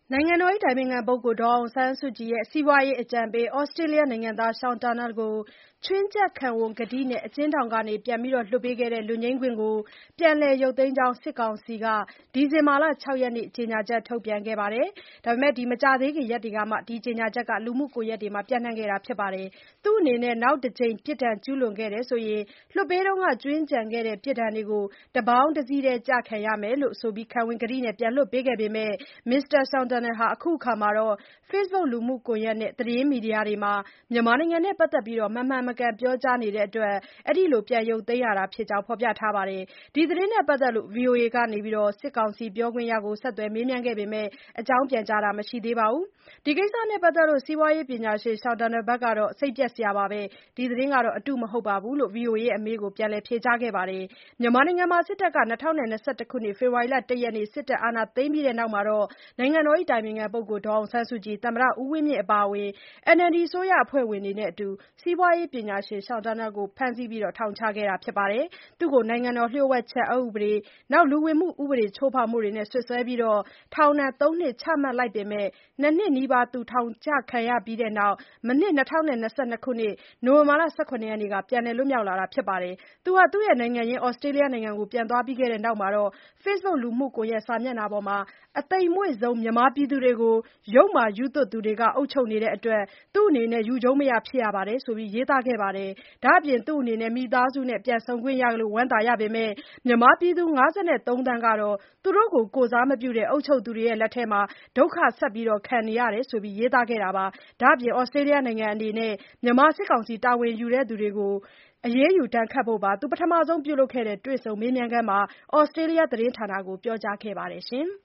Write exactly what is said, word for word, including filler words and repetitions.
နိုင်ငံတော်၏အတိုင်ပင်ခံပုဂ္ဂိုလ်ဒေါ်အောင်ဆန်းစုကြည်ရဲ့စီးပွားရေးအကြံပေး သြစတြေးလျနိုင်ငံသား Sean Turnell ကို ခြွင်းချက်ခံဝန်ကတိနဲ့ အကျဉ်းထောင်က ပြန်လွှတ်ပေးခဲ့တဲ့ လွတ်ငြိမ်းခွင့်ကို ပြန်လည်ရုပ်သိမ်းကြောင်း စစ်ကောင်စီက ဒီဇင်ဘာ ၆ ရက်နေ့ ကြေညာချက်ထုတ်ပြန်ခဲ့ပါတယ်။ မကြာသေးခင်ရက်တွေကမှ ဒီကြေညာချက်က လူမှုကွန်ရက်တွေမှာ ပျံ့နှံ့ခဲ့တာပါ။ သူ့အနေနဲ့ နောက်တကြိမ် ပြစ်ဒဏ်ကျူးလွန်ခဲ့ရင် လွှတ်ပေးတုန်းက ကြွင်းကျန်ခဲ့တဲ့ ပြစ်ဒဏ်တွေကို တပေါင်းတစည်းတည်း ကျခံရမယ်လို့ဆိုပြီး ခံဝန်ကတိနဲ့ ပြန်လွှတ်ပေးခဲ့ပေမဲ့ မစ္စတာ Sean Turnell ဟာ အခုအခါ Facebook လူမှုကွန်ရက်နဲ့ သတင်းမီဒီယာတွေမှာ မြန်မာနိုင်ငံနဲ့ပတ်သက်လို့ မမှန်မကန်ပြောကြားနေတဲ့အတွက် အခုလို ပြန်ရုပ်သိမ်းရတာဖြစ်ကြောင်း ဖော်ပြထားပါတယ်။ ဒီသတင်းနဲ့ပတ်သက်လို့ ဗွီအိုအေက စစ်ကောင်စီပြောခွင့်ရကို ဆက်သွယ်မေးမြန်းခဲ့ပေမဲ့ အကြောင်းပြန်ကြားတာ မရှိသေးပါဘူး။ ဒီကိစ္စနဲ့ပတ်သက်လို့ စီးပွားရေးပညာရှင် Sean Turnell ကတော့ စိတ်ပျက်စရာပါပဲ၊ ဒီသတင်းက အတုမဟုတ်ဘူးလို့ ဗွီအိုအေရဲ့အမေးကို ပြန်လည်ဖြေကြားခဲ့ပါတယ်။ မြန်မာနိုင်ငံမှာ စစ်တပ်က ၂၀၂၁ ခုနှစ် ဖေဖော်ဝါရီလ ၁ ရက်နေ့ အာဏာသိမ်းပြီးနောက် နိုင်ငံတော်အတိုင်ပင်ခံပုဂ္ဂိုလ်ဒေါ်အောင်ဆန်းစုကြည်၊ သမ္မတဦးဝင်းမြင့်အပါအဝင် အန်အယ်လ်ဒီအစိုးရအဖွဲ့ဝင်တွေနဲ့အတူ စီးပွားရေးပညာရှင် Sean Turnell ကို ဖမ်းဆီးထောင်ချခဲ့တာပါ။ သူ့ကို နိုင်ငံတော်လျှို့ဝှက်ချက်အက်ဥပဒေ၊ လူဝင်မှုဥပဒေချိုးဖောက်မှုတွေနဲ့ စွပ်စွဲပြီး ထောင်ဒဏ် သုံး နှစ် ချမှတ်လိုက်ပေမဲ့ ၂ နှစ်နီးပါး ထောင်ကျခံရပြီးနောက် မနှစ် ၂၀၂၂ ခုနှစ် နိုဝင်ဘာ ၁၇ ရက်နေ့က ပြန်လည်လွတ်မြောက်လာတာပါ။ သူဟာ သူ့နိုင်ငံရင်း သြစတြေးလျနိုင်ငံကို ပြန်သွားပြီးနောက် Facebook လူမှုကွန်ရက်စာမျက်နှာမှာ အသိမ်မွေ့ဆုံး မြန်မာပြည်သူတွေကို ယုတ်မာယူသွတ်သူတွေက အုပ်ချုပ်နေတဲ့အတွက် သူ့အနေနဲ့ ယူကြုံးမရဖြစ်ရပါတယ်ဆိုပြီး ရေးသားခဲ့ပါတယ်။ ဒါ့အပြင် သူ့အနေနဲ့ မိသားစုနဲ့ ပြန်ဆုံခွင့်ရလို့ ဝမ်းသာရပေမဲ့ မြန်မာပြည်သူ ၅၃ သန်းကတော့ သူတို့ကို ကိုယ်စားမပြုတဲ့ အုပ်ချုပ်သူတွေလက်ထဲမှာ ဒုက္ခဆက်ခံနေရတယ်ဆိုပြီး ရေးသားခဲ့တာပါ။ ဒါ့အပြင် သြစတြေးလျနိုင်ငံအနေနဲ့ မြန်မာစစ်ကောင်စီတာဝန်ယူသူတွေကို အရေးယူဒဏ်ခတ်ဖို့ပါ သူပထမဆုံးပြုလုပ်ခဲ့တဲ့ တွေ့ဆုံမေးမြန်းခန်းမှာ သြစတြေးလျသတင်းဌာနကို ပြောကြားခဲ့ပါတယ်။